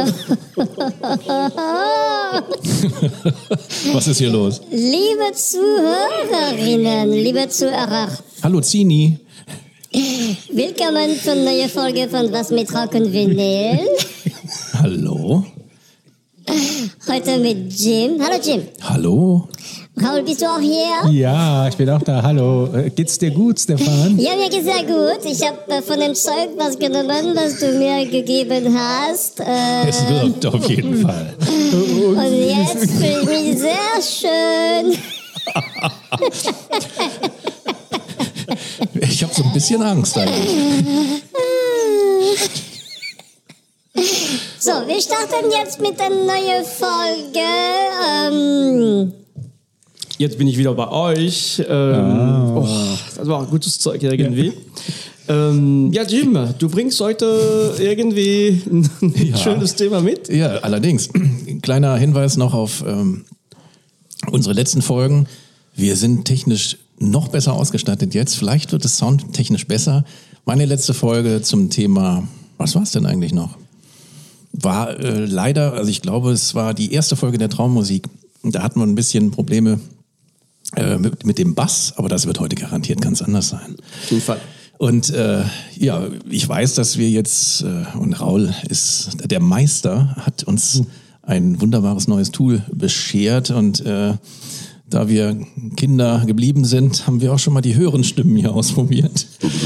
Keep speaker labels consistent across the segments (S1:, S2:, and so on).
S1: Was ist hier los?
S2: Liebe Zuhörerinnen, liebe Zuhörer.
S1: Hallo Zini.
S2: Willkommen zur neuen Folge von Was mit Rock und Vinyl.
S1: Hallo.
S2: Heute mit Jim. Hallo Jim.
S1: Hallo.
S2: Raul, bist du auch hier?
S3: Ja, ich bin auch da. Hallo. Geht's dir gut, Stefan?
S2: Ja, mir geht's sehr gut. Ich habe von dem Zeug was genommen, was du mir gegeben hast.
S1: Es wirkt auf jeden Fall.
S2: Und jetzt fühle ich mich sehr schön.
S1: Ich habe so ein bisschen Angst eigentlich.
S2: So, wir starten jetzt mit der neuen Folge.
S4: Jetzt bin ich wieder bei euch. Das war gutes Zeug irgendwie. Ja, Jim, du bringst heute irgendwie ein schönes Thema mit.
S1: Ja, allerdings. Kleiner Hinweis noch auf unsere letzten Folgen. Wir sind technisch noch besser ausgestattet jetzt. Vielleicht wird es soundtechnisch besser. Meine letzte Folge zum Thema, was war es denn eigentlich noch? War leider, also ich glaube, es war die erste Folge der Traummusik. Da hatten wir ein bisschen Probleme mit dem Bass, aber das wird heute garantiert ganz anders sein.
S4: Auf jeden Fall.
S1: Und ja, ich weiß, dass wir jetzt, und Raul ist der Meister, hat uns ein wunderbares neues Tool beschert und da wir Kinder geblieben sind, haben wir auch schon mal die höheren Stimmen hier ausprobiert.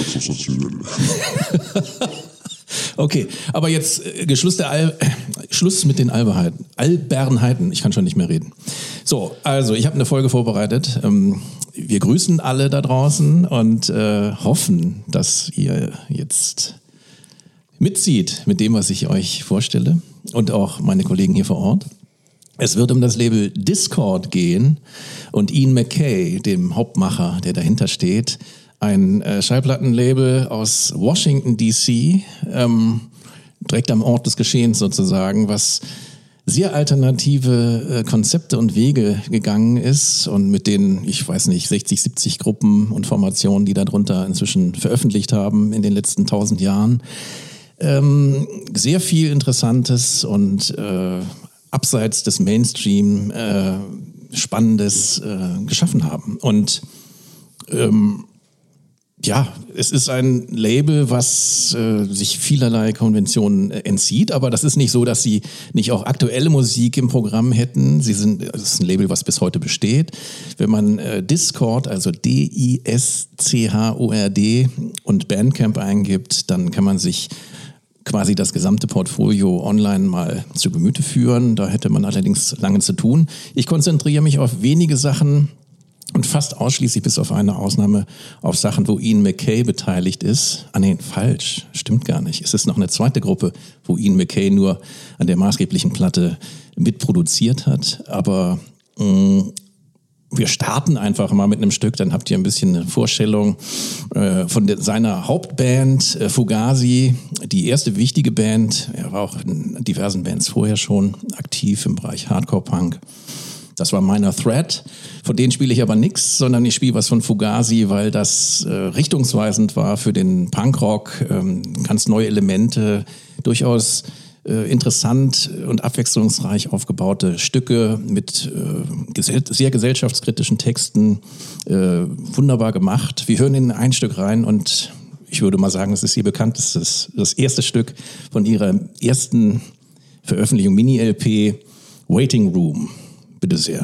S1: Okay, aber jetzt Schluss mit den Albernheiten. Ich kann schon nicht mehr reden. So, also ich habe eine Folge vorbereitet. Wir grüßen alle da draußen und hoffen, dass ihr jetzt mitzieht mit dem, was ich euch vorstelle und auch meine Kollegen hier vor Ort. Es wird um das Label Dischord gehen und Ian MacKaye, dem Hauptmacher, der dahinter steht. Ein Schallplattenlabel aus Washington, D.C., direkt am Ort des Geschehens sozusagen, was sehr alternative Konzepte und Wege gegangen ist und mit den, ich weiß nicht, 60, 70 Gruppen und Formationen, die darunter inzwischen veröffentlicht haben in den letzten 1000 Jahren, sehr viel Interessantes und abseits des Mainstream Spannendes geschaffen haben. Und ja, es ist ein Label, was sich vielerlei Konventionen entzieht, aber das ist nicht so, dass sie nicht auch aktuelle Musik im Programm hätten. Es ist ein Label, was bis heute besteht. Wenn man Dischord, also D-I-S-C-H-O-R-D und Bandcamp eingibt, dann kann man sich quasi das gesamte Portfolio online mal zu Gemüte führen. Da hätte man allerdings lange zu tun. Ich konzentriere mich auf wenige Sachen und fast ausschließlich bis auf eine Ausnahme auf Sachen, wo Ian MacKaye beteiligt ist. Ah nee, falsch, stimmt gar nicht. Es ist noch eine zweite Gruppe, wo Ian MacKaye nur an der maßgeblichen Platte mitproduziert hat. Aber wir starten einfach mal mit einem Stück, dann habt ihr ein bisschen eine Vorstellung von seiner Hauptband Fugazi, die erste wichtige Band. Er war auch in diversen Bands vorher schon aktiv im Bereich Hardcore-Punk. Das war Minor Threat. Von denen spiele ich aber nichts, sondern ich spiele was von Fugazi, weil das richtungsweisend war für den Punkrock. Ganz neue Elemente, durchaus interessant und abwechslungsreich aufgebaute Stücke mit sehr gesellschaftskritischen Texten. Wunderbar gemacht. Wir hören in ein Stück rein und ich würde mal sagen, es ist ihr bekanntestes, das erste Stück von ihrer ersten Veröffentlichung, Mini-LP, Waiting Room. Bitte sehr.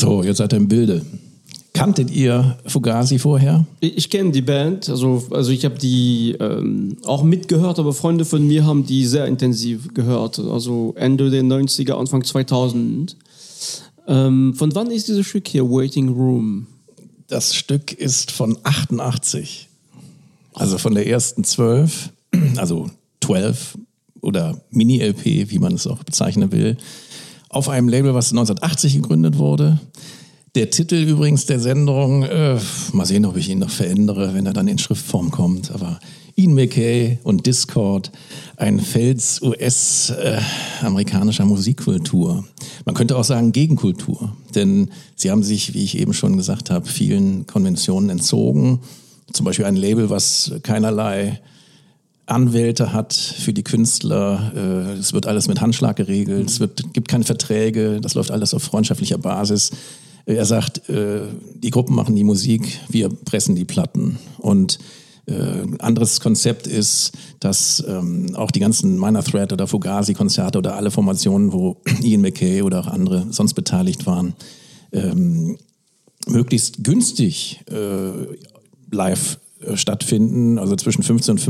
S1: So, jetzt seid ihr im Bilde. Kanntet ihr Fugazi vorher?
S4: Ich kenne die Band, also ich habe die auch mitgehört, aber Freunde von mir haben die sehr intensiv gehört, also Ende der 90er, Anfang 2000. Von wann ist dieses Stück hier, Waiting Room?
S1: Das Stück ist von 88, also von der ersten 12, also 12 oder Mini-LP, wie man es auch bezeichnen will, auf einem Label, was 1980 gegründet wurde. Der Titel übrigens der Sendung, mal sehen, ob ich ihn noch verändere, wenn er dann in Schriftform kommt, aber Ian MacKaye und Discord, ein Fels US-amerikanischer Musikkultur. Man könnte auch sagen Gegenkultur, denn sie haben sich, wie ich eben schon gesagt habe, vielen Konventionen entzogen. Zum Beispiel ein Label, was keinerlei Anwälte hat für die Künstler. Es wird alles mit Handschlag geregelt, gibt keine Verträge, das läuft alles auf freundschaftlicher Basis. Er sagt, die Gruppen machen die Musik, wir pressen die Platten. Und ein anderes Konzept ist, dass auch die ganzen Minor Threat oder Fugazi-Konzerte oder alle Formationen, wo Ian MacKaye oder auch andere sonst beteiligt waren, möglichst günstig live stattfinden, also zwischen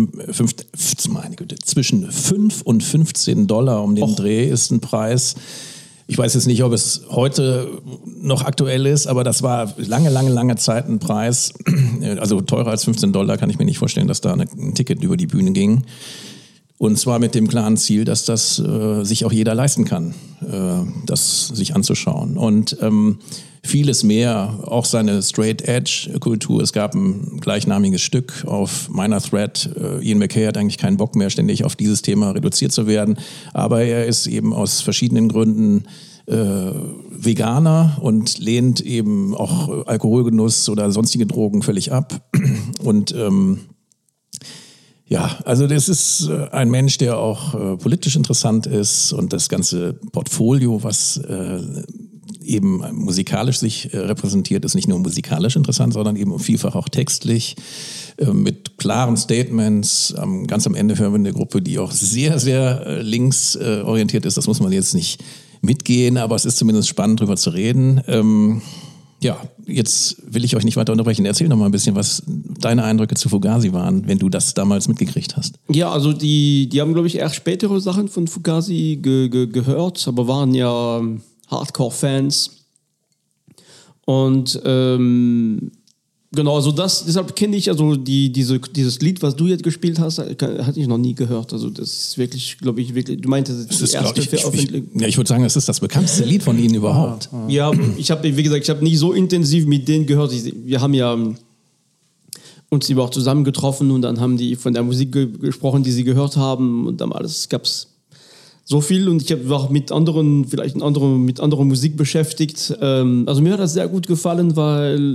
S1: zwischen $5 und $15 um den Dreh ist ein Preis. Ich weiß jetzt nicht, ob es heute noch aktuell ist, aber das war lange Zeit ein Preis. Also teurer als $15 kann ich mir nicht vorstellen, dass da ein Ticket über die Bühne ging. Und zwar mit dem klaren Ziel, dass das sich auch jeder leisten kann, das sich anzuschauen. Und vieles mehr, auch seine Straight-Edge-Kultur. Es gab ein gleichnamiges Stück auf Minor Threat. Ian MacKaye hat eigentlich keinen Bock mehr, ständig auf dieses Thema reduziert zu werden. Aber er ist eben aus verschiedenen Gründen Veganer und lehnt eben auch Alkoholgenuss oder sonstige Drogen völlig ab. Und ja, also das ist ein Mensch, der auch politisch interessant ist und das ganze Portfolio, was eben musikalisch sich repräsentiert, ist nicht nur musikalisch interessant, sondern eben vielfach auch textlich mit klaren Statements. Ganz am Ende hören wir eine Gruppe, die auch sehr, sehr links orientiert ist. Das muss man jetzt nicht mitgehen, aber es ist zumindest spannend, drüber zu reden. Ja, jetzt will ich euch nicht weiter unterbrechen. Erzähl noch mal ein bisschen, was deine Eindrücke zu Fugazi waren, wenn du das damals mitgekriegt hast.
S4: Ja, also die haben, glaube ich, erst spätere Sachen von Fugazi gehört, aber waren ja Hardcore-Fans. Und genau, also deshalb kenne ich also dieses Lied, was du jetzt gespielt hast, hatte ich noch nie gehört. Also das ist wirklich, glaube ich, du meintest, das ist die erste Veröffentlichung.
S1: Ja, ich würde sagen, das ist das bekannteste Lied von ihnen überhaupt.
S4: Ja, ich habe nicht so intensiv mit denen gehört. Wir haben ja uns lieber auch zusammen getroffen und dann haben die von der Musik gesprochen, die sie gehört haben und dann gab es so viel und ich habe auch mit anderen Musik beschäftigt. Also mir hat das sehr gut gefallen, weil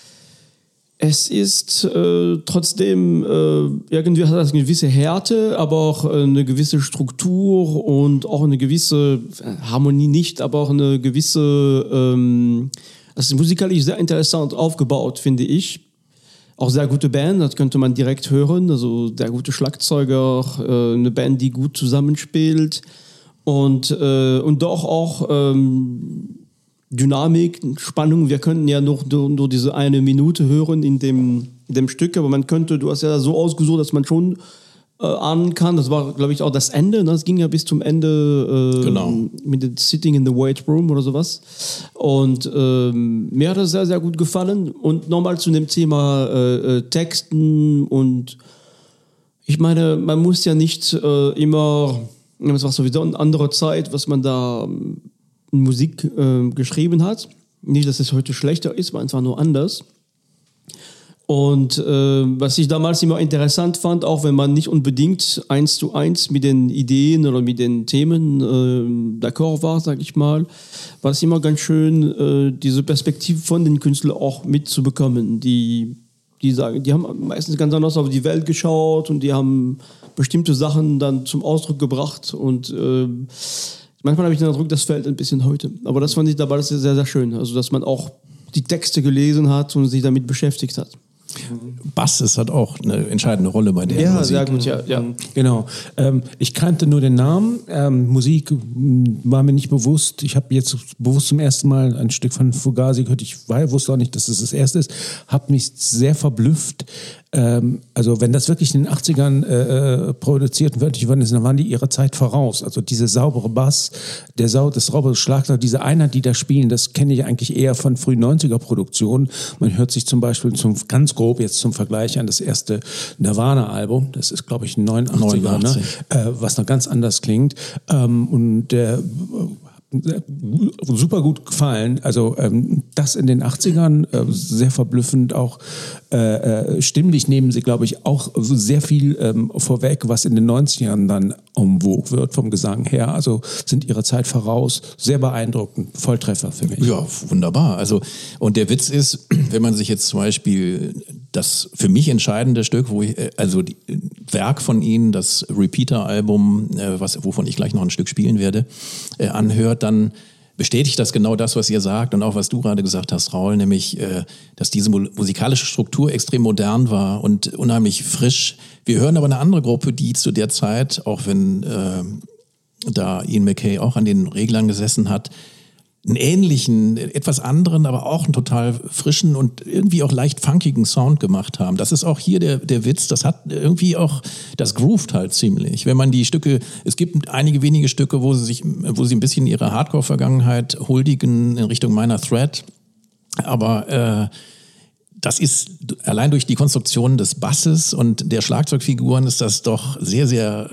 S4: es ist trotzdem, irgendwie hat das eine gewisse Härte, aber auch eine gewisse Struktur und auch eine gewisse Harmonie nicht, aber auch eine gewisse, das ist musikalisch sehr interessant aufgebaut, finde ich. Auch sehr gute Band, das könnte man direkt hören, also sehr gute Schlagzeuger, eine Band, die gut zusammenspielt und doch auch Dynamik, Spannung. Wir könnten ja nur diese eine Minute hören in dem Stück, aber du hast ja so ausgesucht, dass man schon ahnen kann. Das war, glaube ich, auch das Ende. Ne? Das ging ja bis zum Ende
S1: genau.
S4: Mit dem Sitting in the Wait Room oder sowas. Und mir hat das sehr, sehr gut gefallen. Und nochmal zu dem Thema Texten und ich meine, man muss ja nicht immer, es war sowieso eine andere Zeit, was man da Musik geschrieben hat. Nicht, dass es heute schlechter ist, war einfach nur anders. Und was ich damals immer interessant fand, auch wenn man nicht unbedingt 1:1 mit den Ideen oder mit den Themen d'accord war, sag ich mal, war es immer ganz schön, diese Perspektive von den Künstlern auch mitzubekommen. Die sagen, die haben meistens ganz anders auf die Welt geschaut und die haben bestimmte Sachen dann zum Ausdruck gebracht und manchmal habe ich den Eindruck, das fällt ein bisschen heute. Aber das fand ich dabei sehr, sehr schön. Also, dass man auch die Texte gelesen hat und sich damit beschäftigt hat.
S1: Bass ist halt auch eine entscheidende Rolle bei der
S4: Ja,
S1: Musik.
S4: sehr gut, ja.
S3: Genau. Ich kannte nur den Namen. Musik war mir nicht bewusst. Ich habe jetzt bewusst zum ersten Mal ein Stück von Fugazi gehört. Ich wusste auch nicht, dass es das erste ist. Habe mich sehr verblüfft. Also wenn das wirklich in den 80ern produziert wird, dann waren die ihrer Zeit voraus. Also diese saubere Bass, das saubere Schlagzeug, diese Einheit, die da spielen, das kenne ich eigentlich eher von frühen 90er-Produktionen. Man hört sich zum Beispiel ganz grob jetzt zum Vergleich an das erste Nirvana-Album. Das ist, glaube ich, ein 89er, ne? Was noch ganz anders klingt. Und der super gut gefallen. Also das in den 80ern, sehr verblüffend auch. Stimmlich nehmen sie, glaube ich, auch sehr viel vorweg, was in den 90ern dann en vogue wird vom Gesang her. Also sind ihrer Zeit voraus. Sehr beeindruckend. Volltreffer für mich.
S1: Ja, wunderbar. Also, und der Witz ist, wenn man sich jetzt zum Beispiel das für mich entscheidende Stück, Werk von ihnen, das Repeater-Album, wovon ich gleich noch ein Stück spielen werde, anhört, dann bestätigt das genau das, was ihr sagt und auch was du gerade gesagt hast, Raul, nämlich, dass diese musikalische Struktur extrem modern war und unheimlich frisch. Wir hören aber eine andere Gruppe, die zu der Zeit, auch wenn da Ian MacKaye auch an den Reglern gesessen hat, einen ähnlichen, etwas anderen, aber auch einen total frischen und irgendwie auch leicht funkigen Sound gemacht haben. Das ist auch hier der Witz, das hat irgendwie auch, das groovt halt ziemlich. Wenn man die Stücke, es gibt einige wenige Stücke, wo sie ein bisschen ihre Hardcore-Vergangenheit huldigen in Richtung Minor Threat, aber das ist allein durch die Konstruktion des Basses und der Schlagzeugfiguren ist das doch sehr, sehr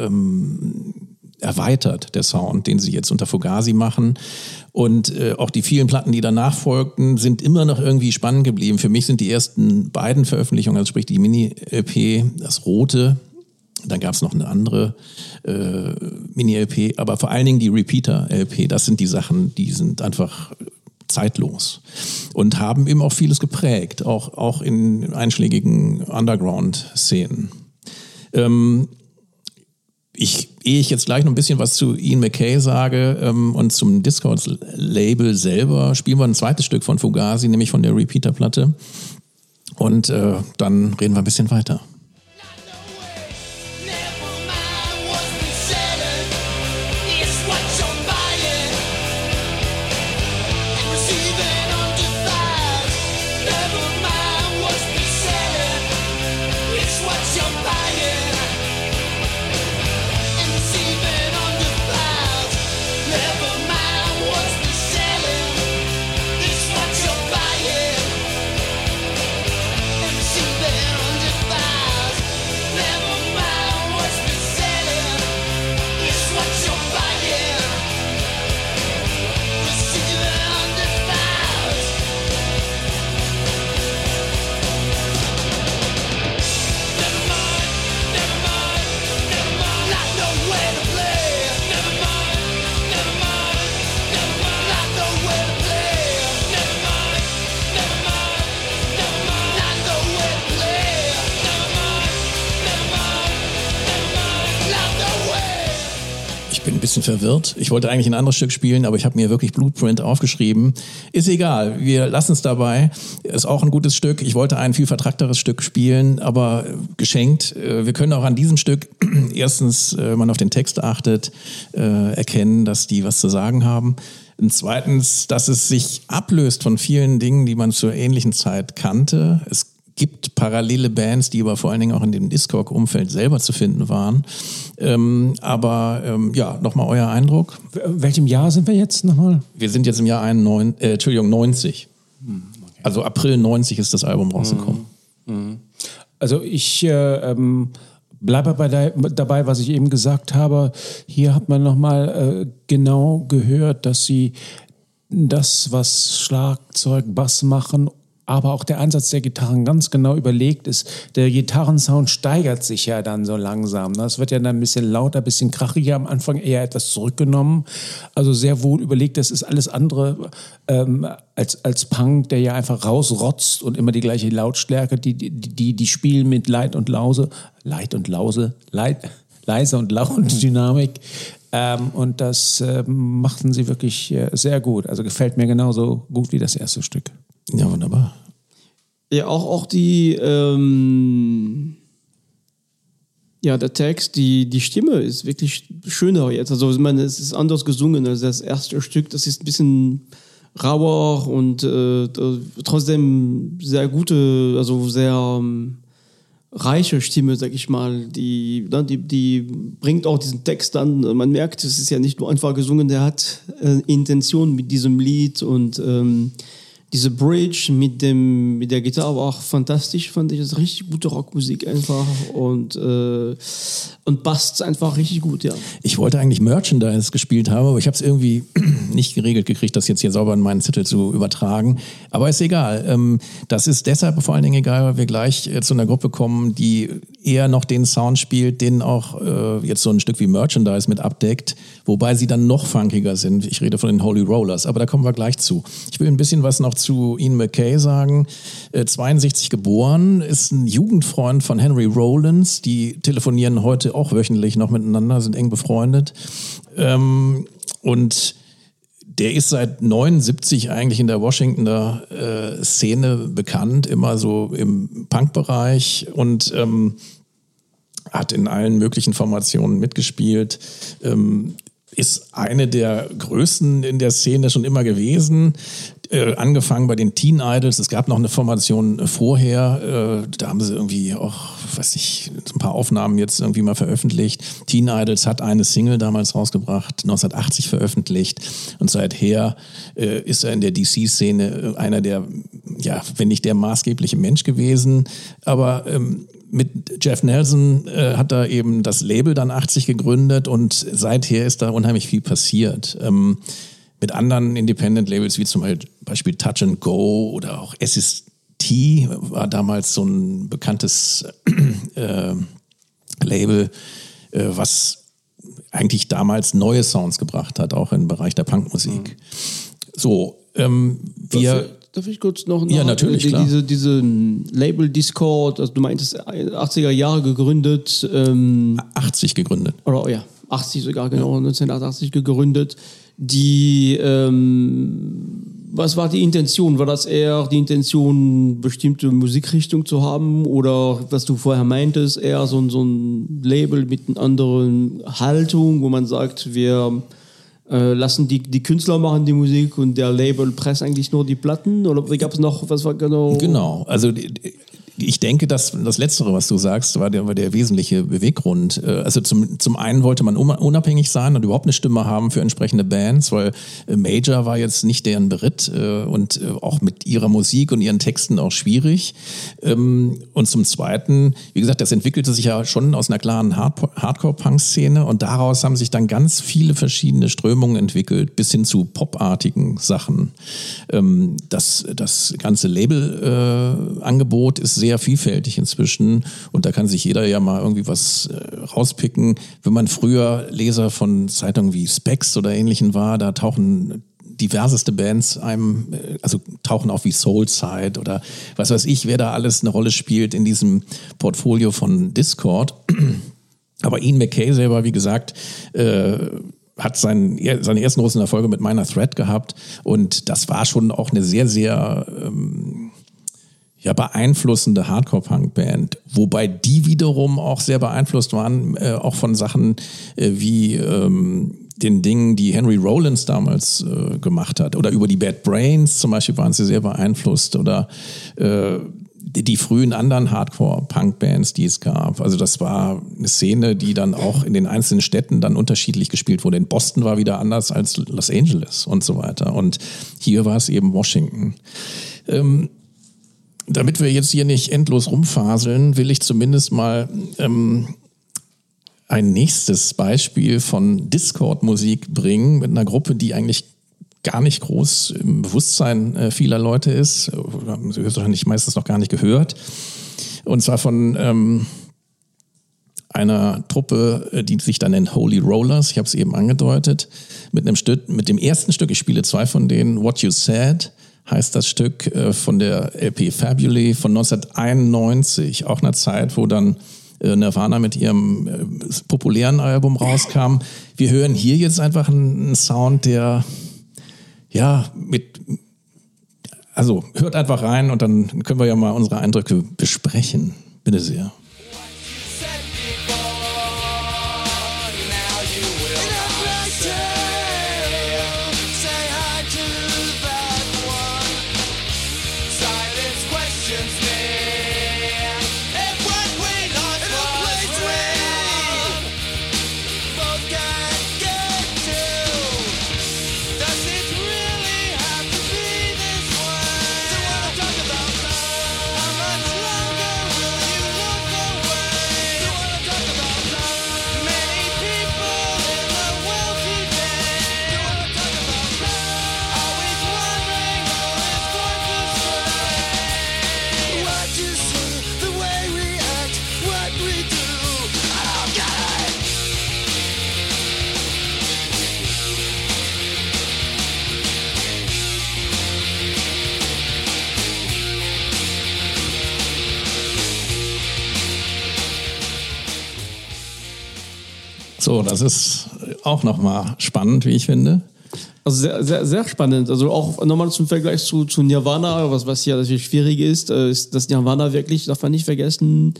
S1: erweitert, der Sound, den sie jetzt unter Fugazi machen. Und auch die vielen Platten, die danach folgten, sind immer noch irgendwie spannend geblieben. Für mich sind die ersten beiden Veröffentlichungen, also sprich die Mini-LP, das Rote, dann gab es noch eine andere Mini-LP, aber vor allen Dingen die Repeater-LP, das sind die Sachen, die sind einfach zeitlos und haben eben auch vieles geprägt, auch in einschlägigen Underground-Szenen. Ehe ich jetzt gleich noch ein bisschen was zu Ian MacKaye sage und zum Discord-Label selber, spielen wir ein zweites Stück von Fugazi, nämlich von der Repeater-Platte. Und dann reden wir ein bisschen weiter. Bisschen verwirrt. Ich wollte eigentlich ein anderes Stück spielen, aber ich habe mir wirklich Blueprint aufgeschrieben. Ist egal, wir lassen es dabei. Ist auch ein gutes Stück. Ich wollte ein viel vertrackteres Stück spielen, aber geschenkt. Wir können auch an diesem Stück erstens, wenn man auf den Text achtet, erkennen, dass die was zu sagen haben. Und zweitens, dass es sich ablöst von vielen Dingen, die man zur ähnlichen Zeit kannte. Es gibt parallele Bands, die aber vor allen Dingen auch in dem Discog-Umfeld selber zu finden waren. Nochmal euer Eindruck.
S3: Welchem Jahr sind wir jetzt nochmal?
S1: Wir sind jetzt im Jahr 90. Also April 90 ist das Album rausgekommen.
S3: Also ich bleibe dabei, was ich eben gesagt habe. Hier hat man nochmal genau gehört, dass sie das, was Schlagzeug, Bass machen, aber auch der Ansatz der Gitarren ganz genau überlegt ist. Der Gitarrensound steigert sich ja dann so langsam. Das wird ja dann ein bisschen lauter, ein bisschen krachiger, am Anfang eher etwas zurückgenommen. Also sehr wohl überlegt, das ist alles andere als Punk, der ja einfach rausrotzt und immer die gleiche Lautstärke, die spielen mit leise und laute Dynamik. Und das machten sie wirklich sehr gut. Also gefällt mir genauso gut wie das erste Stück.
S1: Ja, wunderbar.
S4: Ja, auch die, der Text, die Stimme ist wirklich schöner jetzt. Also ich meine, es ist anders gesungen als das erste Stück. Das ist ein bisschen rauer und trotzdem sehr gute, also sehr reiche Stimme, sag ich mal. Die bringt auch diesen Text an. Man merkt, es ist ja nicht nur einfach gesungen, der hat Intention mit diesem Lied und diese Bridge mit der Gitarre war auch fantastisch, fand ich. Das ist richtig gute Rockmusik einfach und passt einfach richtig gut, ja.
S1: Ich wollte eigentlich Merchandise gespielt haben, aber ich habe es irgendwie nicht geregelt gekriegt, das jetzt hier sauber in meinen Zettel zu übertragen. Aber ist egal. Das ist deshalb vor allen Dingen egal, weil wir gleich zu einer Gruppe kommen, die eher noch den Sound spielt, den auch jetzt so ein Stück wie Merchandise mit abdeckt, wobei sie dann noch funkiger sind. Ich rede von den Holy Rollers, aber da kommen wir gleich zu. Ich will ein bisschen was noch zu Ian MacKaye sagen. 62 geboren, ist ein Jugendfreund von Henry Rollins. Die telefonieren heute auch wöchentlich noch miteinander, sind eng befreundet. Und der ist seit 79 eigentlich in der Washingtoner Szene bekannt, immer so im Punk-Bereich und hat in allen möglichen Formationen mitgespielt. Ist eine der Größten in der Szene schon immer gewesen. Angefangen bei den Teen Idols. Es gab noch eine Formation vorher. Da haben sie irgendwie auch, weiß nicht, ein paar Aufnahmen jetzt irgendwie mal veröffentlicht. Teen Idols hat eine Single damals rausgebracht, 1980 veröffentlicht. Und seither ist er in der DC-Szene einer der, ja, wenn nicht der maßgebliche Mensch gewesen. Aber mit Jeff Nelson hat er eben das Label dann 80 gegründet und seither ist da unheimlich viel passiert. Mit anderen Independent-Labels wie zum Beispiel Touch and Go oder auch SST war damals so ein bekanntes Label, was eigentlich damals neue Sounds gebracht hat, auch im Bereich der Punkmusik. So,
S4: Darf ich kurz noch
S1: ja, natürlich, klar.
S4: Diese Label Discord, also du meintest 80er Jahre gegründet.
S1: 80 gegründet.
S4: Oder ja, 80 sogar, genau, 1988 gegründet. Was war die Intention? War das eher die Intention, bestimmte Musikrichtung zu haben? Oder was du vorher meintest, eher so ein Label mit einer anderen Haltung, wo man sagt, wir lassen die Künstler machen die Musik und der Label presst eigentlich nur die Platten? Oder gab es noch, was war genau?
S1: Genau, also ich denke, dass das Letztere, was du sagst, war der wesentliche Beweggrund. Also zum einen wollte man unabhängig sein und überhaupt eine Stimme haben für entsprechende Bands, weil Major war jetzt nicht deren Beritt und auch mit ihrer Musik und ihren Texten auch schwierig. Und zum Zweiten, wie gesagt, das entwickelte sich ja schon aus einer klaren Hardcore-Punk-Szene und daraus haben sich dann ganz viele verschiedene Strömungen entwickelt, bis hin zu popartigen Sachen. Das ganze Label-Angebot ist sehr vielfältig inzwischen und da kann sich jeder ja mal irgendwie was rauspicken. Wenn man früher Leser von Zeitungen wie Specs oder Ähnlichen war, da tauchen diverseste Bands tauchen auf wie Soulside oder was weiß ich, wer da alles eine Rolle spielt in diesem Portfolio von Discord. Aber Ian MacKaye selber, wie gesagt, hat seine ersten großen Erfolge mit Minor Threat gehabt und das war schon auch eine sehr, sehr beeinflussende Hardcore-Punk-Band, wobei die wiederum auch sehr beeinflusst waren, auch von Sachen wie den Dingen, die Henry Rollins damals gemacht hat. Oder über die Bad Brains zum Beispiel waren sie sehr beeinflusst. Oder die frühen anderen Hardcore-Punk-Bands, die es gab. Also das war eine Szene, die dann auch in den einzelnen Städten dann unterschiedlich gespielt wurde. In Boston war wieder anders als Los Angeles und so weiter. Und hier war es eben Washington. Damit wir jetzt hier nicht endlos rumfaseln, will ich zumindest mal ein nächstes Beispiel von Discord-Musik bringen mit einer Gruppe, die eigentlich gar nicht groß im Bewusstsein vieler Leute ist. Haben Sie wahrscheinlich meistens noch gar nicht gehört. Und zwar von einer Truppe, die sich dann nennt Holy Rollers. Ich habe es eben angedeutet. Mit dem ersten Stück, ich spiele 2 von denen, What You Said, heißt das Stück von der LP Fabulae von 1991, auch einer Zeit, wo dann Nirvana mit ihrem populären Album rauskam. Wir hören hier jetzt einfach einen Sound, der ja mit also hört einfach rein und dann können wir ja mal unsere Eindrücke besprechen. Bitte sehr. So, das ist auch nochmal spannend, wie ich finde.
S4: Also sehr, sehr, sehr spannend. Also auch nochmal zum Vergleich zu Nirvana, was ja natürlich schwierig ist dass Nirvana wirklich, darf man nicht vergessen,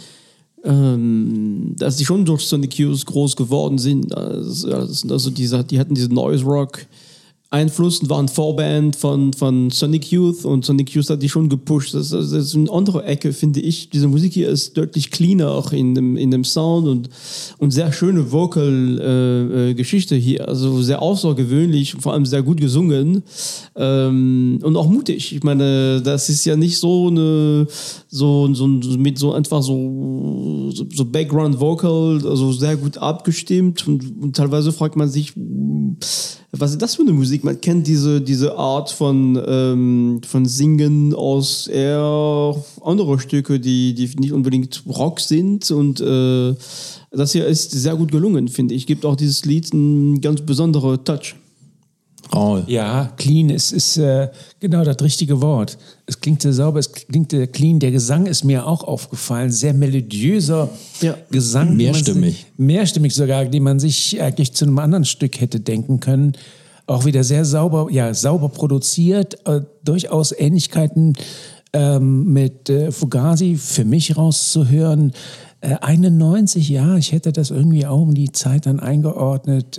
S4: dass die schon durch Sonic Youth groß geworden sind. Also die hatten diesen Noise Rock Einfluss und waren Vorband von Sonic Youth und Sonic Youth hat die schon gepusht. Das ist eine andere Ecke, finde ich. Diese Musik hier ist deutlich cleaner auch in dem Sound und sehr schöne Vocal-Geschichte hier. Also sehr außergewöhnlich, vor allem sehr gut gesungen und auch mutig. Ich meine, das ist ja nicht so mit so einfach so Background Vocal, also sehr gut abgestimmt und teilweise fragt man sich, was ist das für eine Musik? Man kennt diese Art von Singen aus eher andere Stücke, die nicht unbedingt Rock sind und das hier ist sehr gut gelungen, finde ich. Gibt auch dieses Lied einen ganz besonderen Touch.
S1: Raul.
S3: Ja, clean ist genau das richtige Wort. Es klingt sehr sauber, es klingt sehr clean. Der Gesang ist mir auch aufgefallen. Sehr melodiöser Gesang. Mehrstimmig sogar, den man sich eigentlich zu einem anderen Stück hätte denken können. Auch wieder sehr sauber produziert. Durchaus Ähnlichkeiten mit Fugazi für mich rauszuhören. 91, ja, ich hätte das irgendwie auch um die Zeit dann eingeordnet.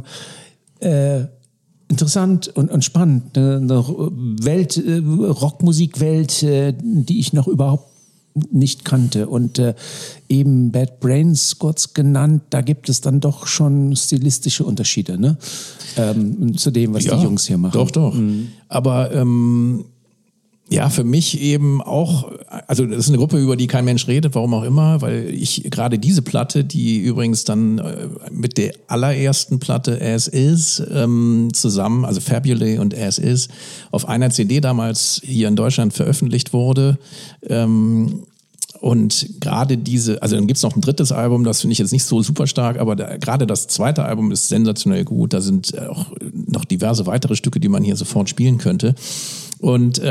S3: Interessant und spannend. Eine Rockmusikwelt, die ich noch überhaupt nicht kannte. Und eben Bad Brains kurz genannt, da gibt es dann doch schon stilistische Unterschiede, ne? Zu dem, was die Jungs hier machen.
S1: Doch. Aber ja, für mich eben auch, also das ist eine Gruppe, über die kein Mensch redet, warum auch immer, weil ich gerade diese Platte, die übrigens dann mit der allerersten Platte As Is zusammen, also Fabulous und As Is, auf einer CD damals hier in Deutschland veröffentlicht wurde. Und gerade also dann gibt's noch ein drittes Album, das finde ich jetzt nicht so super stark, aber gerade das zweite Album ist sensationell gut. Da sind auch noch diverse weitere Stücke, die man hier sofort spielen könnte. Und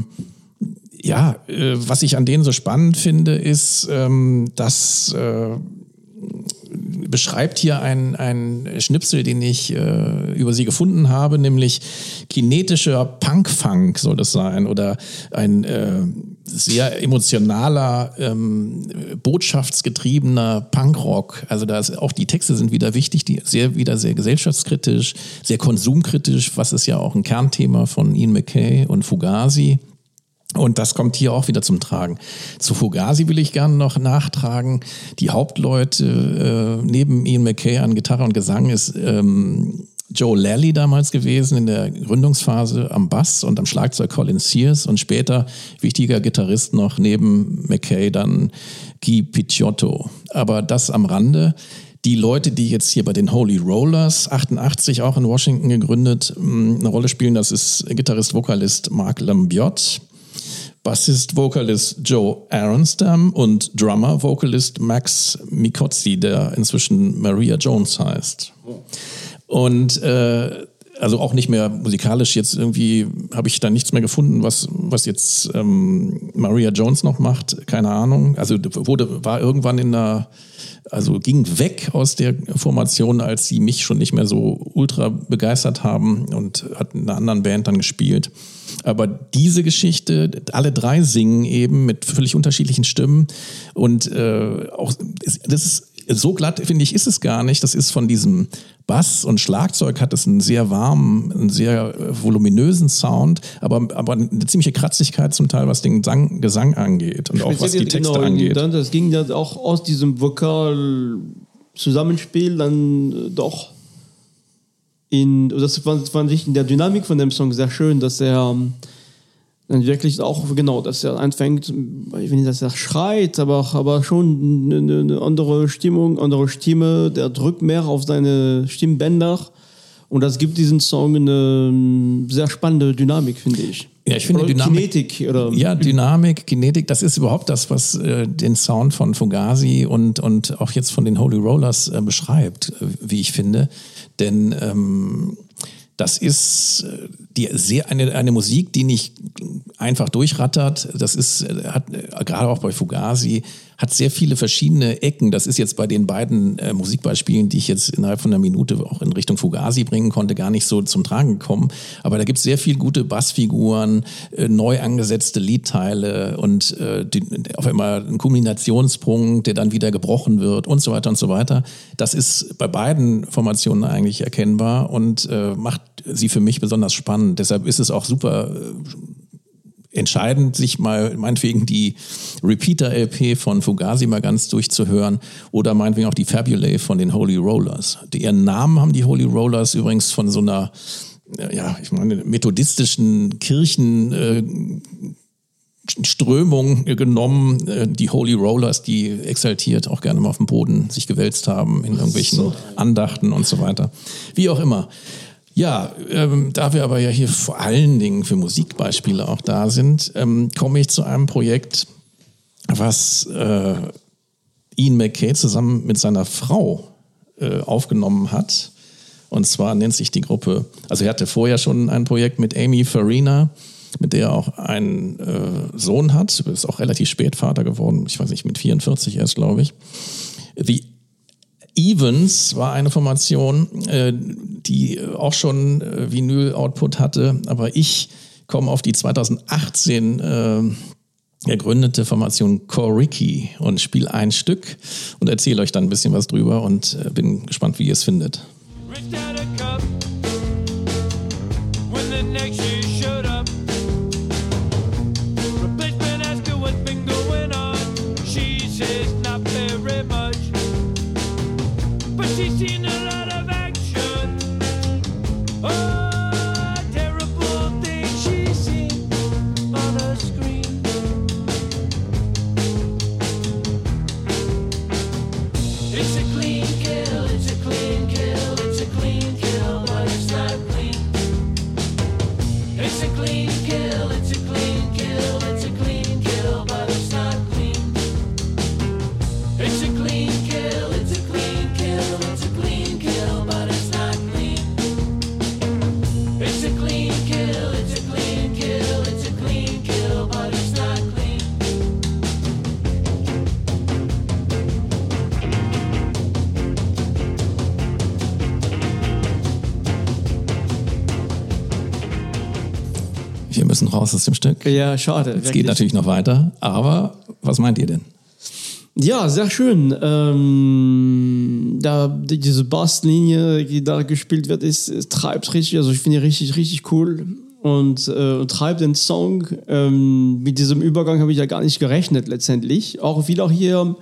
S1: was ich an denen so spannend finde, ist, dass beschreibt hier ein Schnipsel, den ich über sie gefunden habe, nämlich kinetischer Punk-Funk soll das sein oder ein sehr emotionaler, botschaftsgetriebener Punkrock. Also auch die Texte sind wieder wichtig, wieder sehr gesellschaftskritisch, sehr konsumkritisch, was ist ja auch ein Kernthema von Ian MacKaye und Fugazi. Und das kommt hier auch wieder zum Tragen. Zu Fugazi will ich gerne noch nachtragen. Die Hauptleute neben Ian MacKaye an Gitarre und Gesang ist Joe Lally damals gewesen in der Gründungsphase am Bass und am Schlagzeug Colin Sears und später wichtiger Gitarrist noch neben MacKaye dann Guy Picciotto. Aber das am Rande. Die Leute, die jetzt hier bei den Holy Rollers, 88 auch in Washington gegründet, eine Rolle spielen, das ist Gitarrist-Vokalist Mark Lambiot, Bassist-Vokalist Joe Aronstam und Drummer-Vokalist Max Mikotzi, der inzwischen Maria Jones heißt. Und also auch nicht mehr musikalisch jetzt irgendwie, habe ich da nichts mehr gefunden, was jetzt Maria Jones noch macht, keine Ahnung. Also war irgendwann ging weg aus der Formation, als sie mich schon nicht mehr so ultra begeistert haben und hat in einer anderen Band dann gespielt. Aber diese Geschichte, alle drei singen eben mit völlig unterschiedlichen Stimmen und auch das ist so glatt, finde ich, ist es gar nicht. Das ist von diesem Bass und Schlagzeug hat es einen sehr warmen, einen sehr voluminösen Sound, aber eine ziemliche Kratzigkeit zum Teil, was den Gesang angeht und auch was die Texte angeht.
S4: Das ging dann auch aus diesem Vokal-Zusammenspiel dann doch das fand ich in der Dynamik von dem Song sehr schön, dass er dann wirklich auch, genau, dass er anfängt, ich will nicht, dass er schreit, aber schon eine andere Stimmung, andere Stimme, der drückt mehr auf seine Stimmbänder und das gibt diesem Song eine sehr spannende Dynamik, finde ich.
S1: Ja, ich finde
S4: Kinetik.
S1: Dynamik, Kinetik, das ist überhaupt das, was den Sound von Fugazi und auch jetzt von den Holy Rollers beschreibt, wie ich finde. Denn das ist eine Musik, die nicht einfach durchrattert. Das hat gerade auch bei Fugazi hat sehr viele verschiedene Ecken. Das ist jetzt bei den beiden Musikbeispielen, die ich jetzt innerhalb von einer Minute auch in Richtung Fugazi bringen konnte, gar nicht so zum Tragen gekommen. Aber da gibt es sehr viel gute Bassfiguren, neu angesetzte Liedteile und auf einmal ein Kulminationspunkt, der dann wieder gebrochen wird und so weiter und so weiter. Das ist bei beiden Formationen eigentlich erkennbar und macht sie für mich besonders spannend. Deshalb ist es auch super entscheidend, sich mal meinetwegen die Repeater-LP von Fugazi mal ganz durchzuhören oder meinetwegen auch die Fabulae von den Holy Rollers. Ihren Namen haben die Holy Rollers übrigens von so einer, methodistischen Kirchenströmung genommen, die Holy Rollers, die exaltiert auch gerne mal auf dem Boden sich gewälzt haben in irgendwelchen Andachten und so weiter. Wie auch immer. Ja, da wir aber ja hier vor allen Dingen für Musikbeispiele auch da sind, komme ich zu einem Projekt, was Ian MacKaye zusammen mit seiner Frau aufgenommen hat. Und zwar nennt sich die Gruppe, also er hatte vorher schon ein Projekt mit Amy Farina, mit der er auch einen Sohn hat, ist auch relativ spät Vater geworden, ich weiß nicht, mit 44 erst, glaube ich. The Evens war eine Formation, die auch schon Vinyl-Output hatte, aber ich komme auf die 2018 gegründete Formation Coriki und spiele ein Stück und erzähle euch dann ein bisschen was drüber und bin gespannt, wie ihr es findet. Wir müssen raus aus dem Stück.
S4: Ja, schade.
S1: Es geht natürlich noch weiter, aber was meint ihr denn?
S4: Ja, sehr schön. Diese Basslinie, die da gespielt wird, es treibt richtig, also ich finde die richtig, richtig cool und treibt den Song. Mit diesem Übergang habe ich ja gar nicht gerechnet letztendlich. Auch wieder hier,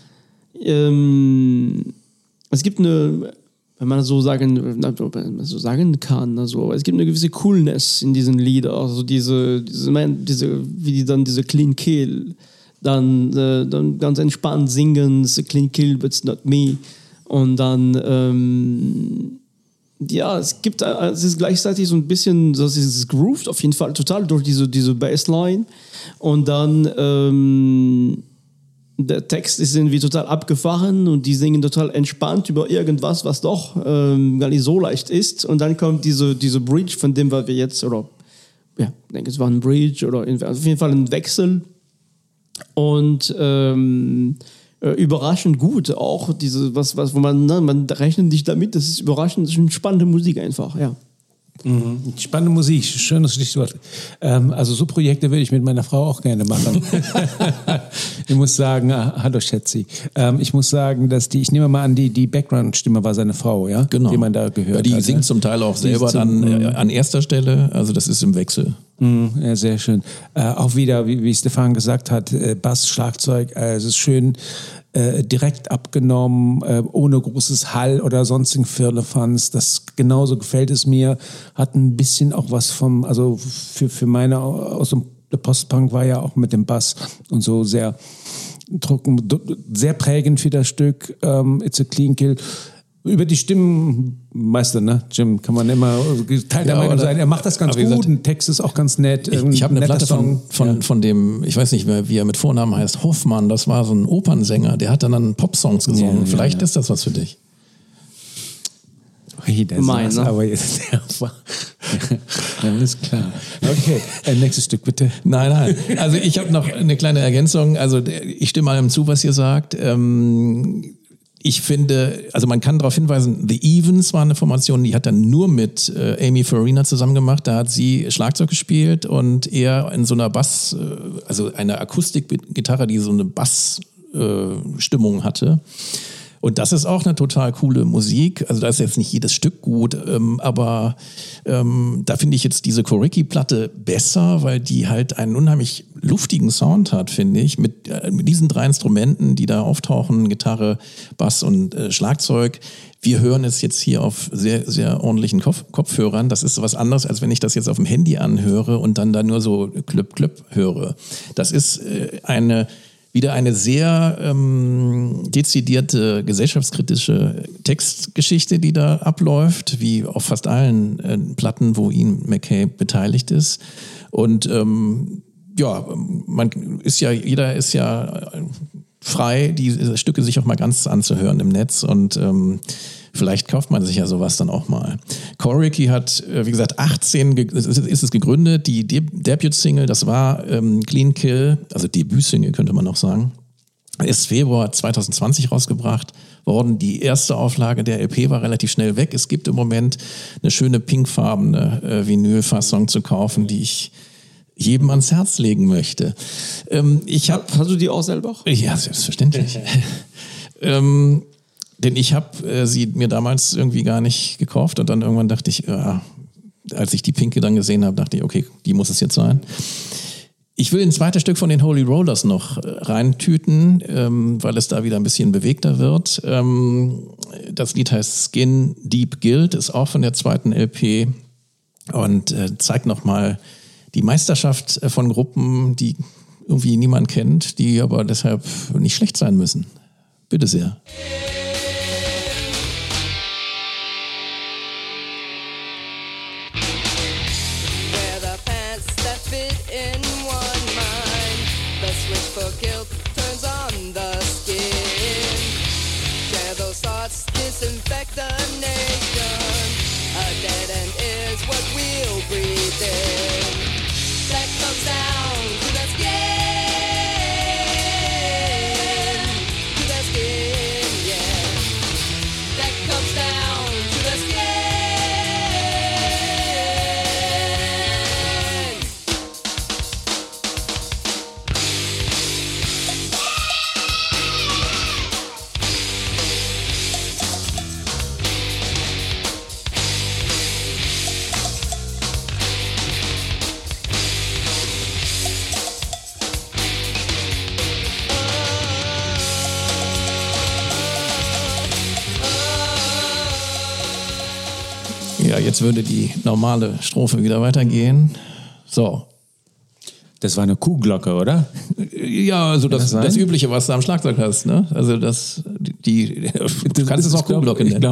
S4: es gibt eine, wenn man so sagen kann, also es gibt eine gewisse Coolness in diesen Liedern, also diese wie die dann diese Clean Kill dann ganz entspannt singen, it's a clean kill, but it's not me. Und dann, es ist gleichzeitig so ein bisschen, das ist grooved auf jeden Fall total durch diese Bassline. Und dann der Text ist irgendwie total abgefahren und die singen total entspannt über irgendwas, was doch gar nicht so leicht ist. Und dann kommt diese Bridge, von dem wir jetzt, oder ja, ich denke, es war ein Bridge oder auf jeden Fall ein Wechsel. Und überraschend gut auch diese, wo man rechnet nicht damit, das ist überraschend, das ist eine spannende Musik einfach, ja.
S3: Spannende Musik, schönes Stichwort. Also so Projekte würde ich mit meiner Frau auch gerne machen. Ich muss sagen, hallo Schätzi, ich muss sagen, dass ich nehme mal an, die Background-Stimme war seine Frau, ja?
S1: Genau.
S3: Die man da gehört hat.
S1: Die singt zum Teil auch selber dann an erster Stelle, also das ist im Wechsel.
S3: Ja, sehr schön. Auch wieder, wie Stefan gesagt hat, Bass, Schlagzeug, es ist schön direkt abgenommen, ohne großes Hall oder sonstigen Firlefanz. Das genauso gefällt es mir. Hat ein bisschen auch was vom, also für meine aus dem der Postpunk war ja auch mit dem Bass und so sehr trocken, sehr prägend für das Stück. It's a Clean Kill. Über die Stimmenmeister, ne? Jim, kann man immer Teil der Meinung sein. Er macht das ganz gut. Ein Text ist auch ganz nett.
S1: Ich habe eine Platte von dem, ich weiß nicht mehr, wie er mit Vornamen heißt, Hoffmann. Das war so ein Opernsänger. Der hat dann Popsongs gesungen. Vielleicht ist das was für dich.
S3: Mein, ne? Aber jetzt alles klar. Okay, nächstes Stück bitte.
S1: Nein. Also ich habe noch eine kleine Ergänzung. Also ich stimme allem zu, was ihr sagt. Ich finde, also man kann darauf hinweisen, The Evens war eine Formation, die hat dann nur mit Amy Farina zusammen gemacht. Da hat sie Schlagzeug gespielt und er in so einer Bass, also eine Akustikgitarre, die so eine Bassstimmung hatte. Und das ist auch eine total coole Musik. Also da ist jetzt nicht jedes Stück gut, aber da finde ich jetzt diese Coricki-Platte besser, weil die halt einen unheimlich luftigen Sound hat, finde ich, mit diesen 3 Instrumenten, die da auftauchen, Gitarre, Bass und Schlagzeug. Wir hören es jetzt hier auf sehr, sehr ordentlichen Kopfhörern. Das ist was anderes, als wenn ich das jetzt auf dem Handy anhöre und dann da nur so klöpp höre. Das ist wieder eine sehr dezidierte gesellschaftskritische Textgeschichte, die da abläuft, wie auf fast allen Platten, wo Ian MacKaye beteiligt ist. Und jeder ist ja frei, diese Stücke sich auch mal ganz anzuhören im Netz und vielleicht kauft man sich ja sowas dann auch mal. Coricki hat, wie gesagt, 18 ist es gegründet. Die Debut-Single, das war Clean Kill, also Debüt-Single könnte man auch sagen, ist Februar 2020 rausgebracht worden. Die erste Auflage der LP war relativ schnell weg. Es gibt im Moment eine schöne pinkfarbene Vinylfassung zu kaufen, die ich jedem ans Herz legen möchte.
S4: Hast du die auch selber?
S1: Ja, selbstverständlich. Denn ich habe sie mir damals irgendwie gar nicht gekauft und dann irgendwann dachte ich, als ich die pinke dann gesehen habe, dachte ich, okay, die muss es jetzt sein. Ich will ein zweites Stück von den Holy Rollers noch reintüten, weil es da wieder ein bisschen bewegter wird. Das Lied heißt Skin Deep Guilt, ist auch von der zweiten LP und zeigt nochmal die Meisterschaft von Gruppen, die irgendwie niemand kennt, die aber deshalb nicht schlecht sein müssen. Bitte sehr.
S5: Disinfect the nation. A dead end is what we'll breathe in. That comes down to the skin. To the skin, yeah. That comes down to the skin.
S1: Ja, jetzt würde die normale Strophe wieder weitergehen. So.
S3: Das war eine Kuhglocke, oder?
S1: Ja, also das
S3: sein?
S1: Übliche, was du am Schlagzeug hast, ne? Also du kannst es auch Kuhglocke nennen.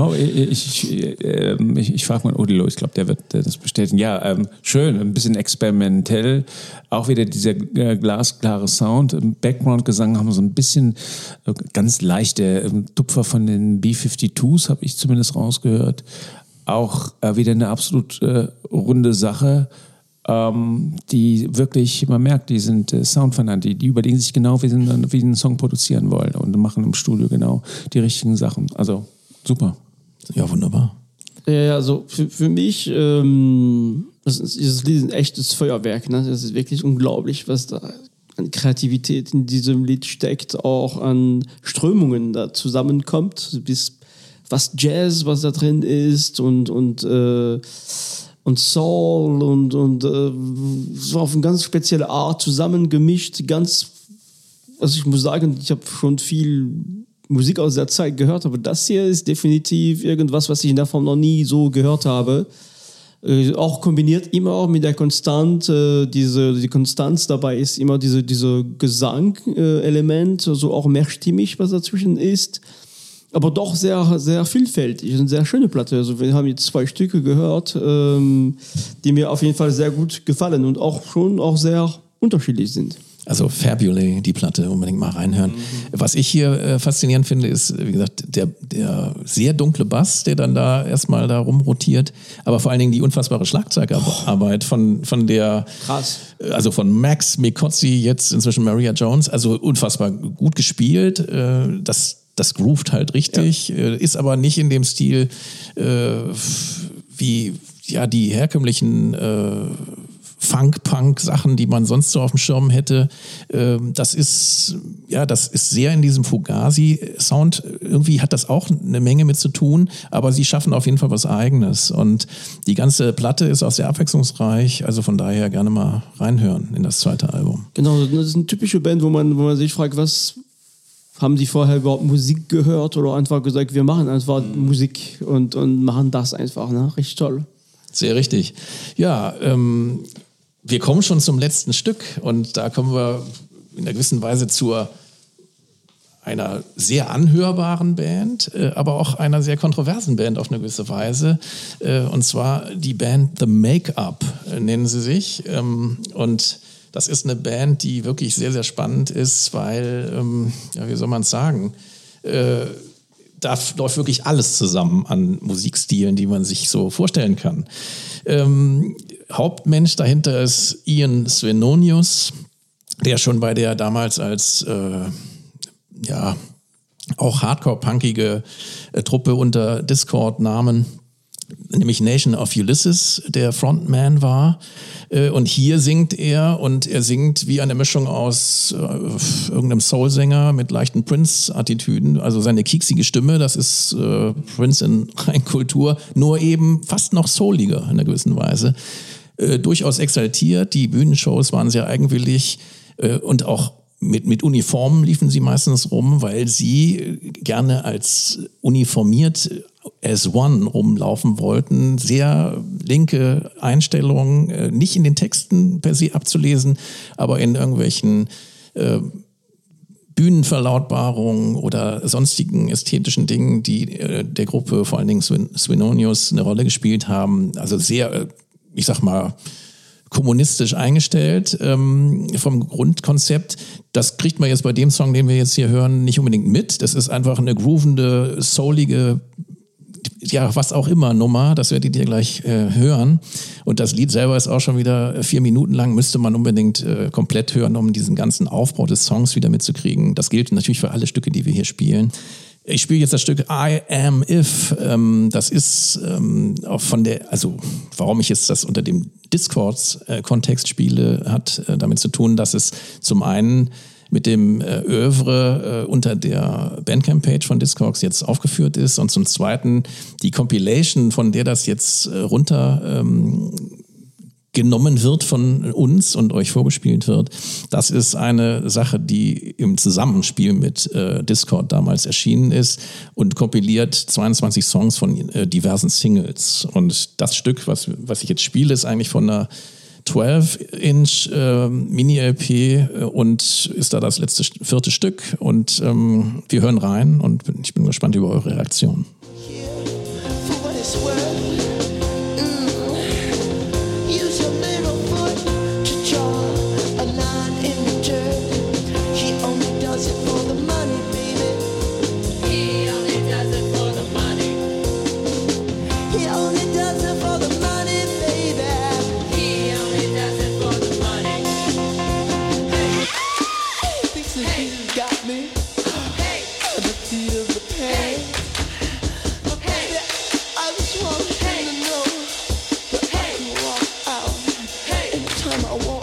S3: Ich frage mal Odilo, ich glaube, der wird das bestätigen. Ja, schön, ein bisschen experimentell. Auch wieder dieser glasklare Sound. Im Background-Gesang haben wir so ein bisschen ganz leichte Tupfer von den B-52s, habe ich zumindest rausgehört. Auch wieder eine absolut runde Sache. Die wirklich, man merkt, die sind Soundfanat, die überlegen sich genau, wie sie einen Song produzieren wollen und machen im Studio genau die richtigen Sachen. Also super.
S1: Ja, wunderbar.
S4: Ja, also für mich, dieses Lied ist ein echtes Feuerwerk. Ne? Das ist wirklich unglaublich, was da an Kreativität in diesem Lied steckt, auch an Strömungen da zusammenkommt, bis was Jazz, was da drin ist und Soul und so auf eine ganz spezielle Art zusammengemischt. Also ich muss sagen, ich habe schon viel Musik aus der Zeit gehört, aber das hier ist definitiv irgendwas, was ich in der Form noch nie so gehört habe. Auch kombiniert immer auch mit der Konstante, die Konstanz dabei ist immer diese Gesang-Element, also auch mehrstimmig, was dazwischen ist. Aber doch sehr, sehr vielfältig. Eine sehr schöne Platte. Also wir haben jetzt 2 Stücke gehört, die mir auf jeden Fall sehr gut gefallen und auch sehr unterschiedlich sind.
S1: Also Fabulous, die Platte, unbedingt mal reinhören. Was ich hier faszinierend finde, ist, wie gesagt, der sehr dunkle Bass, der dann da erstmal da rumrotiert, aber vor allen Dingen die unfassbare Schlagzeugarbeit von der,
S4: krass.
S1: Also von Max Micozzi, jetzt inzwischen Maria Jones, also unfassbar gut gespielt, das groovt halt richtig, ist aber nicht in dem Stil wie die herkömmlichen Funk-Punk-Sachen, die man sonst so auf dem Schirm hätte. Das ist sehr in diesem Fugazi-Sound. Irgendwie hat das auch eine Menge mit zu tun, aber sie schaffen auf jeden Fall was Eigenes. Und die ganze Platte ist auch sehr abwechslungsreich, also von daher gerne mal reinhören in das zweite Album.
S4: Genau, das ist eine typische Band, wo man sich fragt, was haben die vorher überhaupt Musik gehört oder einfach gesagt, wir machen einfach Musik und machen das einfach, ne? Richtig toll.
S1: Sehr richtig. Ja, wir kommen schon zum letzten Stück und da kommen wir in einer gewissen Weise zu einer sehr anhörbaren Band, aber auch einer sehr kontroversen Band auf eine gewisse Weise. Und zwar die Band The Make-up nennen sie sich. Und das ist eine Band, die wirklich sehr, sehr spannend ist, weil, wie soll man es sagen, da läuft wirklich alles zusammen an Musikstilen, die man sich so vorstellen kann. Hauptmensch dahinter ist Ian Svenonius, der schon bei der damals als auch hardcore-punkige Truppe unter Discord-Namen, nämlich Nation of Ulysses, der Frontman war. Und hier singt er und er singt wie eine Mischung aus irgendeinem Soul-Sänger mit leichten Prince-Attitüden. Also seine kieksige Stimme, das ist Prince in Reinkultur, nur eben fast noch souliger in einer gewissen Weise. Durchaus exaltiert, die Bühnenshows waren sehr eigenwillig und auch mit Uniformen liefen sie meistens rum, weil sie gerne als uniformiert as one rumlaufen wollten. Sehr linke Einstellungen, nicht in den Texten per se abzulesen, aber in irgendwelchen Bühnenverlautbarungen oder sonstigen ästhetischen Dingen, die der Gruppe, vor allen Dingen Svenonius, eine Rolle gespielt haben. Also sehr, ich sag mal, kommunistisch eingestellt vom Grundkonzept. Das kriegt man jetzt bei dem Song, den wir jetzt hier hören, nicht unbedingt mit. Das ist einfach eine groovende, soulige, was auch immer Nummer. Das werdet ihr gleich hören. Und das Lied selber ist auch schon wieder 4 Minuten lang. Müsste man unbedingt komplett hören, um diesen ganzen Aufbau des Songs wieder mitzukriegen. Das gilt natürlich für alle Stücke, die wir hier spielen. Ich spiele jetzt das Stück I Am If. Das ist auch warum ich jetzt das unter dem Discords-Kontext spiele, hat damit zu tun, dass es zum einen mit dem Œuvre unter der Bandcamp-Page von Discogs jetzt aufgeführt ist und zum zweiten die Compilation, von der das jetzt runter genommen wird von uns und euch vorgespielt wird. Das ist eine Sache, die im Zusammenspiel mit Discord damals erschienen ist und kompiliert 22 Songs von diversen Singles. Und das Stück, was ich jetzt spiele, ist eigentlich von einer 12-Inch Mini-LP und ist da das letzte 4. Stück. Und wir hören rein und ich bin gespannt über eure Reaktion.
S6: For what it's worth. Use your little foot to draw a line in the dirt. He only does it for the money, baby. He only does it for the money. He only does it for the money, baby. He only does it for the money. Hey, thinks that he's got me. Hey, the beat of the pain. I just want him to know that I can walk out anytime I want.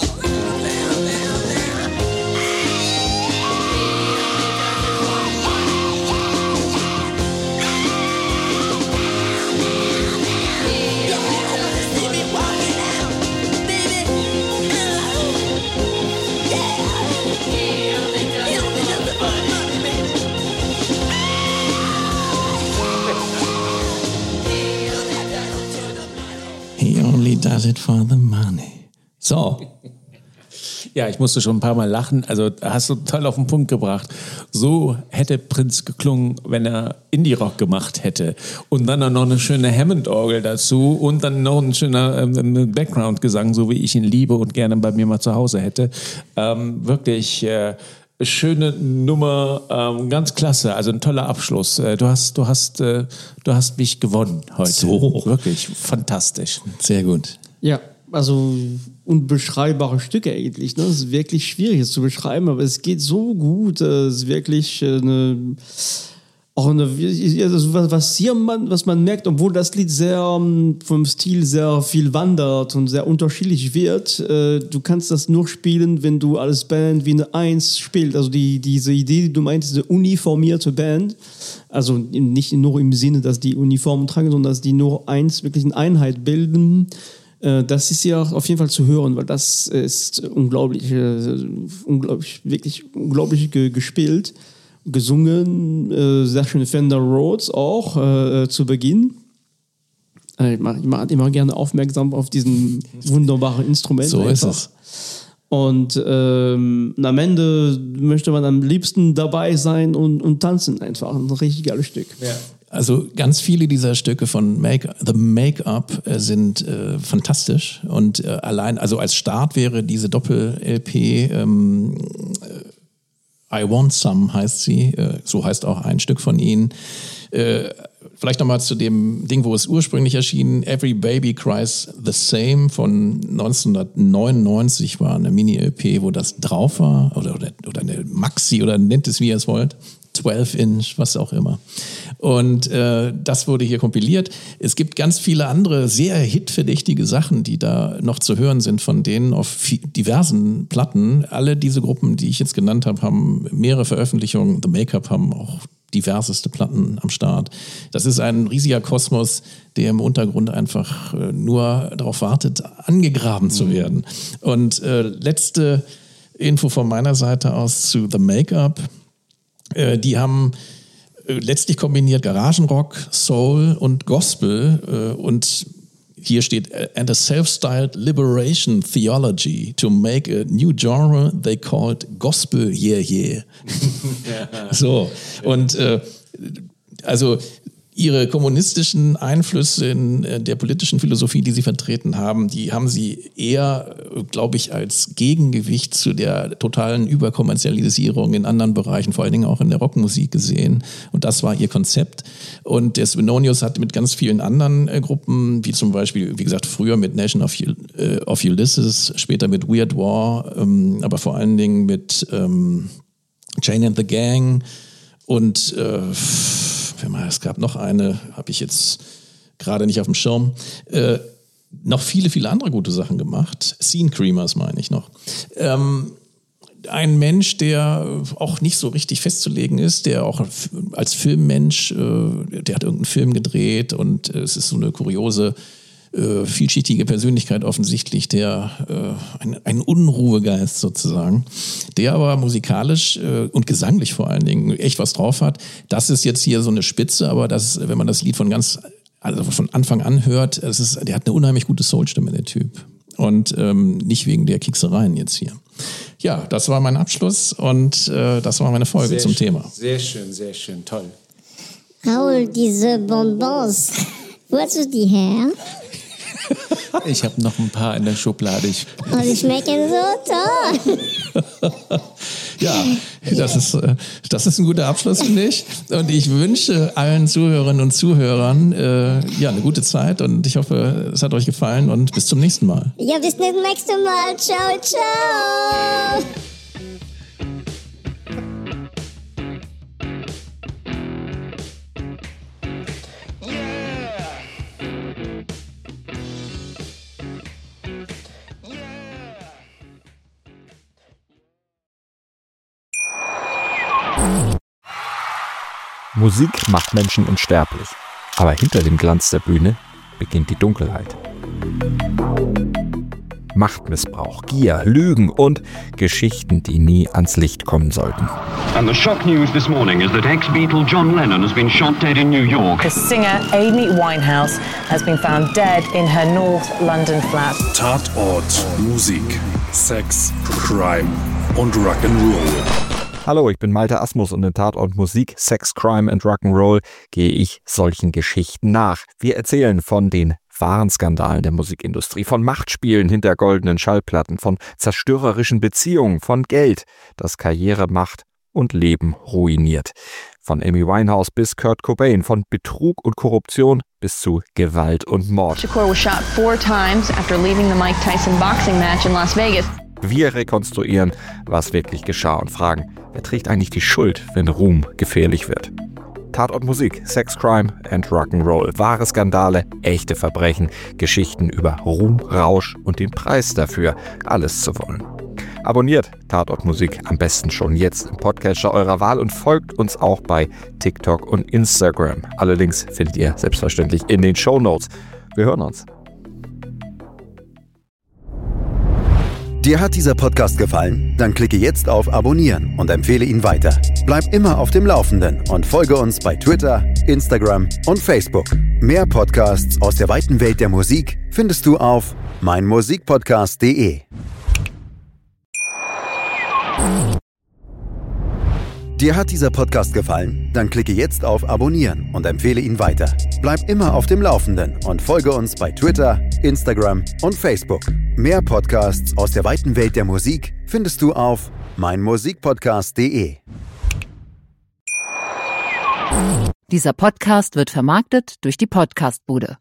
S1: He only does it for the money. So,
S3: Ja, ich musste schon ein paar Mal lachen. Also hast du toll auf den Punkt gebracht. So hätte Prince geklungen, wenn er Indie-Rock gemacht hätte. Und dann noch eine schöne Hammond-Orgel dazu und dann noch ein schöner Background-Gesang, so wie ich ihn liebe und gerne bei mir mal zu Hause hätte. Wirklich schöne Nummer, ganz klasse. Also ein toller Abschluss. Du hast mich gewonnen heute.
S1: So.
S3: Wirklich fantastisch.
S1: sehr gut.
S4: Ja, also unbeschreibbare Stücke eigentlich. Ne? Das ist wirklich schwierig es zu beschreiben, aber es geht so gut. Es ist wirklich was man merkt, obwohl das Lied sehr vom Stil sehr viel wandert und sehr unterschiedlich wird. Du kannst das nur spielen, wenn du als Band wie eine Eins spielst. Also diese Idee, die du meintest, diese uniformierte Band. Also nicht nur im Sinne, dass die Uniformen tragen, sondern dass die nur eins, wirklich eine Einheit bilden. Das ist ja auf jeden Fall zu hören, weil das ist unglaublich gespielt, gesungen, sehr schöne Fender Rhodes auch zu Beginn. Ich mache immer gerne aufmerksam auf diesen wunderbaren Instrument.
S1: So
S4: einfach.
S1: ist es.
S4: Und am Ende möchte man am liebsten dabei sein und tanzen einfach. Ein richtig geiles Stück. Ja.
S1: Also ganz viele dieser Stücke von The Make-up sind fantastisch und allein, also als Start wäre diese Doppel-LP I Want Some heißt sie, so heißt auch ein Stück von ihnen. Vielleicht nochmal zu dem Ding, wo es ursprünglich erschien, Every Baby Cries the Same von 1999 war eine Mini-LP, wo das drauf war, oder eine Maxi, oder nennt es wie ihr es wollt. 12-Inch, was auch immer. Und das wurde hier kompiliert. Es gibt ganz viele andere sehr hitverdächtige Sachen, die da noch zu hören sind, von denen auf diversen Platten. Alle diese Gruppen, die ich jetzt genannt habe, haben mehrere Veröffentlichungen. The Make-up haben auch diverseste Platten am Start. Das ist ein riesiger Kosmos, der im Untergrund einfach nur darauf wartet, angegraben zu werden. Und letzte Info von meiner Seite aus zu The Make-up. Die haben letztlich kombiniert Garagenrock, Soul und Gospel und hier steht and a self-styled liberation theology to make a new genre they called Gospel Yeah Yeah. So, und also ihre kommunistischen Einflüsse in der politischen Philosophie, die sie vertreten haben, die haben sie eher, glaube ich, als Gegengewicht zu der totalen Überkommerzialisierung in anderen Bereichen, vor allen Dingen auch in der Rockmusik gesehen. Und das war ihr Konzept. Und der Svenonius hat mit ganz vielen anderen Gruppen, wie zum Beispiel, wie gesagt, früher mit Nation of Ulysses, später mit Weird War, aber vor allen Dingen mit Jane and the Gang und es gab noch eine, habe ich jetzt gerade nicht auf dem Schirm, noch viele, viele andere gute Sachen gemacht. Scene Creamers meine ich noch. Ein Mensch, der auch nicht so richtig festzulegen ist, der auch als Filmmensch, der hat irgendeinen Film gedreht und es ist so eine kuriose, vielschichtige Persönlichkeit offensichtlich, der ein Unruhegeist sozusagen, der aber musikalisch und gesanglich vor allen Dingen echt was drauf hat. Das ist jetzt hier so eine Spitze, aber das, wenn man das Lied von Anfang an hört, der hat eine unheimlich gute Soulstimme, der Typ. und nicht wegen der Kieksereien jetzt hier. Ja, das war mein Abschluss und das war meine Folge zum Thema.
S3: Sehr schön, toll.
S2: Raoul, diese Bonbons, wo hast du die her?
S3: Ich habe noch ein paar in der Schublade.
S2: Oh, die schmecken so toll.
S1: Ja, das ist ein guter Abschluss, finde ich. Und ich wünsche allen Zuhörerinnen und Zuhörern eine gute Zeit und ich hoffe, es hat euch gefallen und bis zum nächsten Mal.
S2: Ja, bis zum nächsten Mal. Ciao, ciao.
S7: Musik macht Menschen unsterblich, aber hinter dem Glanz der Bühne beginnt die Dunkelheit. Machtmissbrauch, Gier, Lügen und Geschichten, die nie ans Licht kommen sollten.
S8: And the shock news this morning is that ex-Beatle John Lennon has been shot dead in New York.
S9: The singer Amy Winehouse has been found dead in her North London flat.
S10: Tatort, Musik, Sex, Crime und Rock'n'Roll.
S7: Hallo, ich bin Malte Asmus und in Tatort Musik, Sex, Crime and Rock'n'Roll gehe ich solchen Geschichten nach. Wir erzählen von den wahren Skandalen der Musikindustrie, von Machtspielen hinter goldenen Schallplatten, von zerstörerischen Beziehungen, von Geld, das Karriere macht und Leben ruiniert. Von Amy Winehouse bis Kurt Cobain, von Betrug und Korruption bis zu Gewalt und Mord.
S11: Shakur was shot 4 times after leaving the Mike Tyson boxing match in Las Vegas.
S7: Wir rekonstruieren, was wirklich geschah und fragen, wer trägt eigentlich die Schuld, wenn Ruhm gefährlich wird? Tatort Musik, Sex, Crime and Rock'n'Roll. Wahre Skandale, echte Verbrechen, Geschichten über Ruhm, Rausch und den Preis dafür, alles zu wollen. Abonniert Tatort Musik am besten schon jetzt im Podcatcher eurer Wahl und folgt uns auch bei TikTok und Instagram. Alle Links findet ihr selbstverständlich in den Shownotes. Wir hören uns.
S12: Dir hat dieser Podcast gefallen? Dann klicke jetzt auf Abonnieren und empfehle ihn weiter. Bleib immer auf dem Laufenden und folge uns bei Twitter, Instagram und Facebook. Mehr Podcasts aus der weiten Welt der Musik findest du auf meinmusikpodcast.de. Dir hat dieser Podcast gefallen? Dann klicke jetzt auf Abonnieren und empfehle ihn weiter. Bleib immer auf dem Laufenden und folge uns bei Twitter, Instagram und Facebook. Mehr Podcasts aus der weiten Welt der Musik findest du auf meinmusikpodcast.de.
S13: Dieser Podcast wird vermarktet durch die Podcastbude.